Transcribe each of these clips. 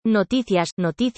Noticias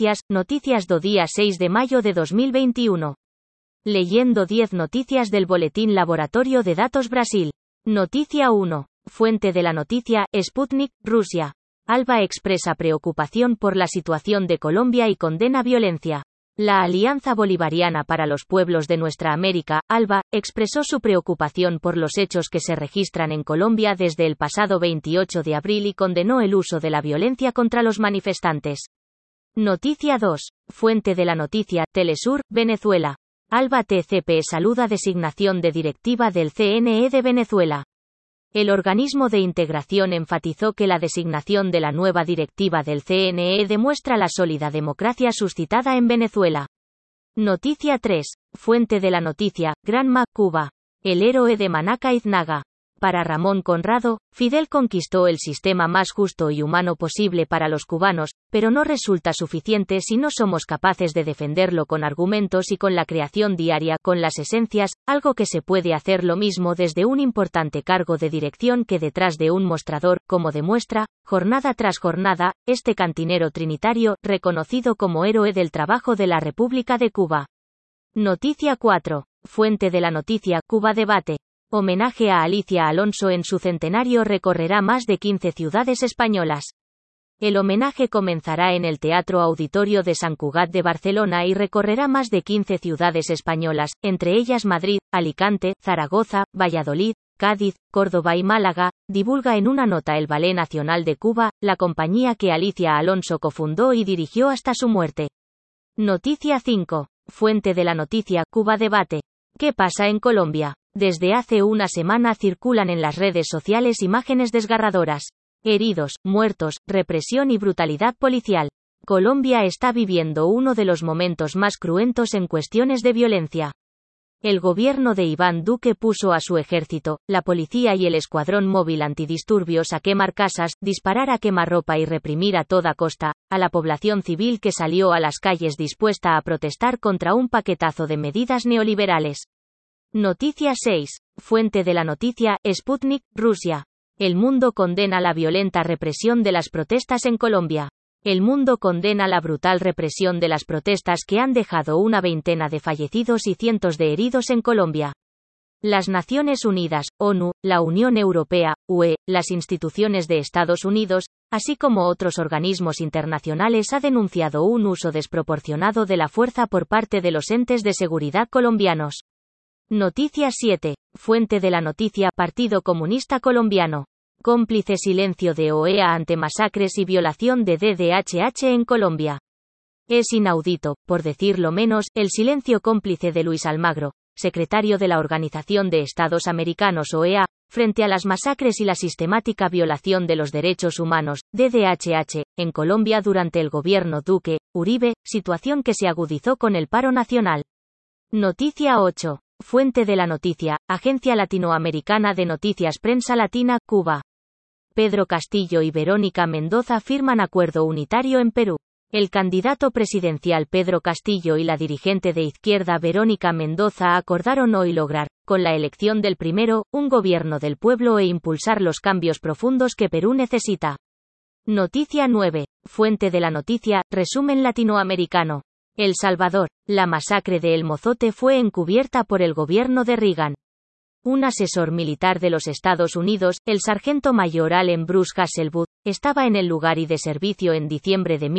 do día 6 de mayo de 2021. Leyendo 10 noticias del Boletín Laboratorio de Datos Brasil. Noticia 1. Fuente de la noticia, Sputnik, Rusia. ALBA expresa preocupación por la situación de Colombia y condena violencia. La Alianza Bolivariana para los Pueblos de Nuestra América, ALBA, expresó su preocupación por los hechos que se registran en Colombia desde el pasado 28 de abril y condenó el uso de la violencia contra los manifestantes. Noticia 2. Fuente de la noticia, Telesur, Venezuela. ALBA TCP saluda designación de directiva del CNE de Venezuela. El organismo de integración enfatizó que la designación de la nueva directiva del CNE demuestra la sólida democracia suscitada en Venezuela. Noticia 3. Fuente de la noticia, Granma, Cuba. El héroe de Manaca Iznaga. Para Ramón Conrado, Fidel conquistó el sistema más justo y humano posible para los cubanos, pero no resulta suficiente si no somos capaces de defenderlo con argumentos y con la creación diaria, con las esencias, algo que se puede hacer lo mismo desde un importante cargo de dirección que detrás de un mostrador, como demuestra, jornada tras jornada, este cantinero trinitario, reconocido como héroe del trabajo de la República de Cuba. Noticia 4. Fuente de la noticia, Cuba Debate. Homenaje a Alicia Alonso en su centenario recorrerá más de 15 ciudades españolas. El homenaje comenzará en el Teatro Auditorio de Sant Cugat de Barcelona y recorrerá más de 15 ciudades españolas, entre ellas Madrid, Alicante, Zaragoza, Valladolid, Cádiz, Córdoba y Málaga, divulga en una nota el Ballet Nacional de Cuba, la compañía que Alicia Alonso cofundó y dirigió hasta su muerte. Noticia 5. Fuente de la noticia, Cuba Debate. ¿Qué pasa en Colombia? Desde hace una semana circulan en las redes sociales imágenes desgarradoras. Heridos, muertos, represión y brutalidad policial. Colombia está viviendo uno de los momentos más cruentos en cuestiones de violencia. El gobierno de Iván Duque puso a su ejército, la policía y el escuadrón móvil antidisturbios a quemar casas, disparar a quemarropa y reprimir a toda costa a la población civil que salió a las calles dispuesta a protestar contra un paquetazo de medidas neoliberales. Noticia 6. Fuente de la noticia, Sputnik, Rusia. El mundo condena la violenta represión de las protestas en Colombia. El mundo condena la brutal represión de las protestas que han dejado una veintena de fallecidos y cientos de heridos en Colombia. Las Naciones Unidas, ONU, la Unión Europea, UE, las instituciones de Estados Unidos, así como otros organismos internacionales han denunciado un uso desproporcionado de la fuerza por parte de los entes de seguridad colombianos. Noticia 7. Fuente de la noticia, Partido Comunista Colombiano. Cómplice silencio de OEA ante masacres y violación de DDHH en Colombia. Es inaudito, por decirlo menos, el silencio cómplice de Luis Almagro, secretario de la Organización de Estados Americanos OEA, frente a las masacres y la sistemática violación de los derechos humanos, DDHH, en Colombia durante el gobierno Duque, Uribe, situación que se agudizó con el paro nacional. Noticia 8. Fuente de la noticia, Agencia Latinoamericana de Noticias Prensa Latina, Cuba. Pedro Castillo y Verónica Mendoza firman acuerdo unitario en Perú. El candidato presidencial Pedro Castillo y la dirigente de izquierda Verónica Mendoza acordaron hoy lograr, con la elección del primero, un gobierno del pueblo e impulsar los cambios profundos que Perú necesita. Noticia 9. Fuente de la noticia, resumen latinoamericano. El Salvador. La masacre de El Mozote fue encubierta por el gobierno de Reagan. Un asesor militar de los Estados Unidos, el sargento mayor Allen Bruce Hasselwood, estaba en el lugar y de servicio en diciembre de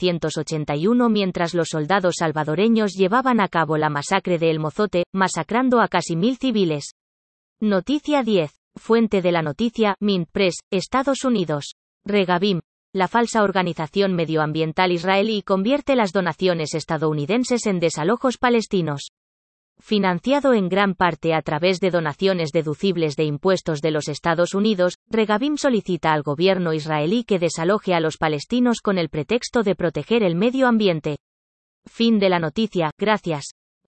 1981 mientras los soldados salvadoreños llevaban a cabo la masacre de El Mozote, masacrando a casi 1000 civiles. Noticia 10. Fuente de la noticia, Mint Press, Estados Unidos. Regabim. La falsa organización medioambiental israelí convierte las donaciones estadounidenses en desalojos palestinos. Financiado en gran parte a través de donaciones deducibles de impuestos de los Estados Unidos, Regabim solicita al gobierno israelí que desaloje a los palestinos con el pretexto de proteger el medio ambiente. Fin de la noticia, gracias.